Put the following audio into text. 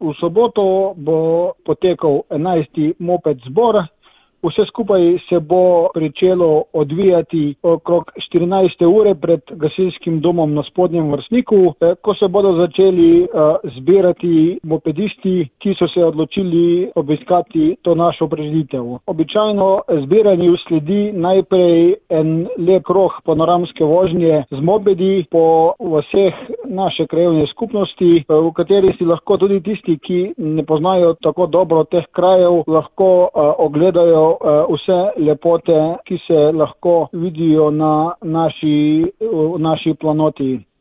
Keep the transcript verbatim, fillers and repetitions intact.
V soboto bo potekal enajsti moped zbor. Vse skupaj se bo pričelo odvijati okrog štirinajste ure pred gasilskim domom na Spodnjem Vrstniku, ko se bodo začeli zbirati mopedisti, ki so se odločili obiskati to našo prireditev. Običajno zbiranju sledi najprej en lep krog panoramske vožnje z mopedi po vseh naše krajevne skupnosti, v kateri si lahko tudi tisti, ki ne poznajo tako dobro teh krajev, lahko ogledajo vse lepote, ki se lahko vidijo na naši, naši planoti.